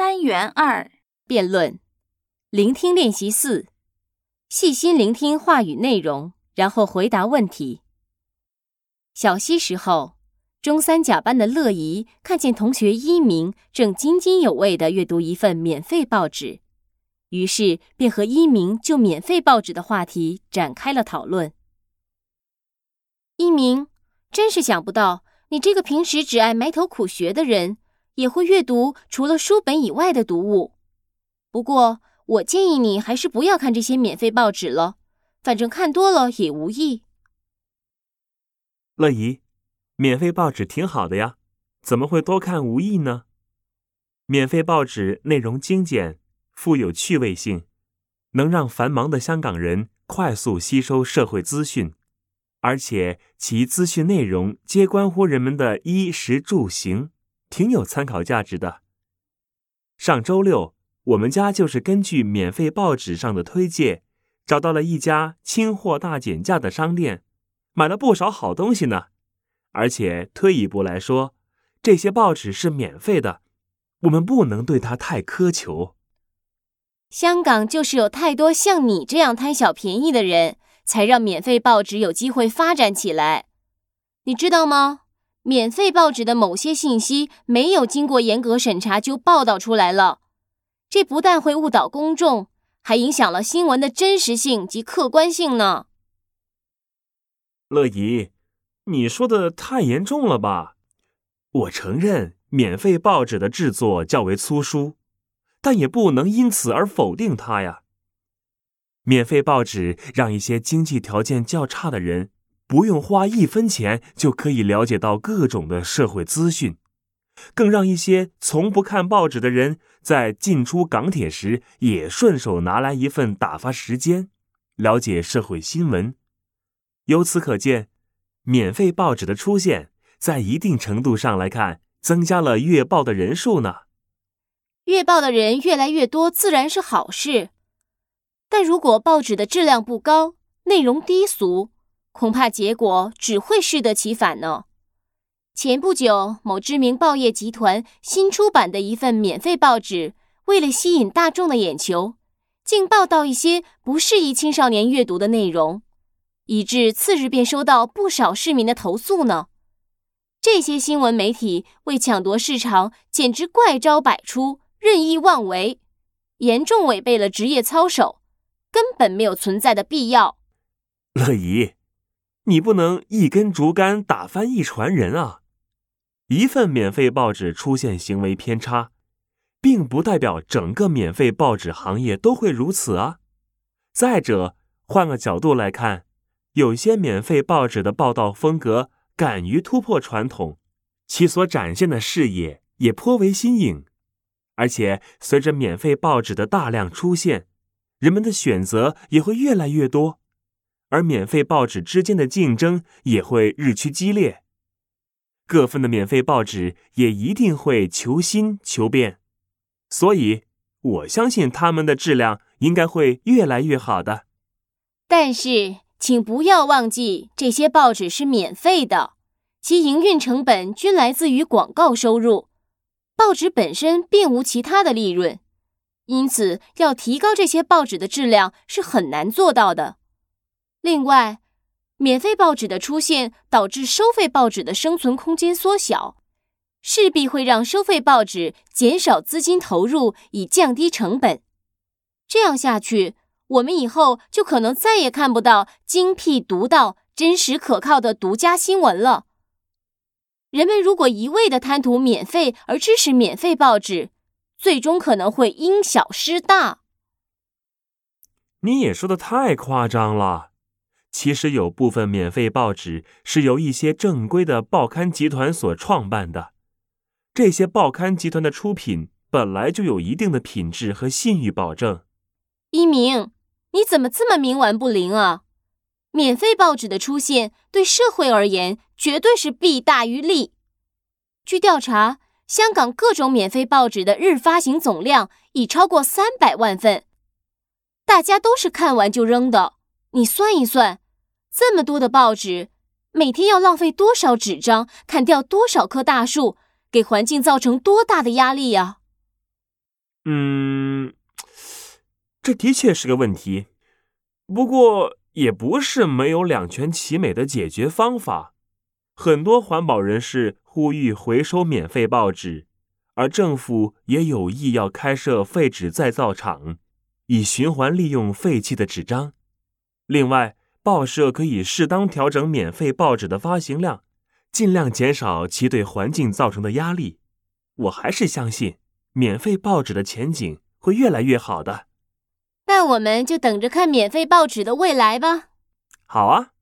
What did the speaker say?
单元2 辩论。聆听练习4，细心聆听话语内容，然后回答问题。小息时候，中三甲班的乐怡看见同学一鸣正津津有味地阅读一份免费报纸，于是便和一鸣就免费报纸的话题展开了讨论。一鸣，真是想不到你这个平时只爱埋头苦学的人，也会阅读除了书本以外的读物。不过，我建议你还是不要看这些免费报纸了，反正看多了也无益。 乐怡，免费报纸挺好的呀，怎么会多看无益呢？免费报纸内容精简，富有趣味性，能让繁忙的香港人快速吸收社会资讯，而且其资讯内容皆关乎人们的衣食住行，挺有参考价值的。上周六，我们家就是根据免费报纸上的推荐，找到了一家清货大减价的商店，买了不少好东西呢。而且退一步来说，这些报纸是免费的，我们不能对它太苛求。 香港就是有太多像你这样贪小便宜的人，才让免费报纸有机会发展起来。你知道吗？免费报纸的某些信息没有经过严格审查就报道出来了，这不但会误导公众，还影响了新闻的真实性及客观性呢。 乐怡，你说的太严重了吧？我承认免费报纸的制作较为粗疏，但也不能因此而否定它呀。免费报纸让一些经济条件较差的人不用花1分钱就可以了解到各种的社会资讯，更让一些从不看报纸的人在进出港铁时也顺手拿来一份打发时间，了解社会新闻。由此可见，免费报纸的出现在一定程度上来看，增加了阅报的人数呢。 阅报的人越来越多自然是好事，但如果报纸的质量不高，内容低俗，恐怕结果只会适得其反呢。前不久，某知名报业集团新出版的一份免费报纸，为了吸引大众的眼球，竟报道一些不适宜青少年阅读的内容，以致次日便收到不少市民的投诉呢。这些新闻媒体为抢夺市场，简直怪招百出，任意妄为，严重违背了职业操守，根本没有存在的必要。 乐怡，你不能一根竹竿打翻一船人啊！一份免费报纸出现行为偏差，并不代表整个免费报纸行业都会如此啊。再者，换个角度来看，有些免费报纸的报道风格敢于突破传统，其所展现的视野也颇为新颖。而且随着免费报纸的大量出现，人们的选择也会越来越多，而免费报纸之间的竞争也会日趋激烈。各份的免费报纸也一定会求新求变，所以我相信他们的质量应该会越来越好的。 但是请不要忘记，这些报纸是免费的，其营运成本均来自于广告收入，报纸本身并无其他的利润，因此要提高这些报纸的质量是很难做到的。另外，免费报纸的出现导致收费报纸的生存空间缩小，势必会让收费报纸减少资金投入以降低成本。这样下去，我们以后就可能再也看不到精辟独到、真实可靠的独家新闻了。人们如果一味地贪图免费而支持免费报纸，最终可能会因小失大。 你也说得太夸张了。其实有部分免费报纸是由一些正规的报刊集团所创办的，这些报刊集团的出品本来就有一定的品质和信誉保证。 一鸣，你怎么这么冥顽不灵啊？免费报纸的出现对社会而言绝对是弊大于利。据调查，香港各种免费报纸的日发行总量已超过300万份，大家都是看完就扔的。你算一算，这么多的报纸，每天要浪费多少纸张，砍掉多少棵大树，给环境造成多大的压力呀？ 这的确是个问题。不过也不是没有两全其美的解决方法。很多环保人士呼吁回收免费报纸，而政府也有意要开设废纸再造厂，以循环利用废弃的纸张。另外，报社可以适当调整免费报纸的发行量，尽量减少其对环境造成的压力。我还是相信免费报纸的前景会越来越好的。 那我们就等着看免费报纸的未来吧。 好啊。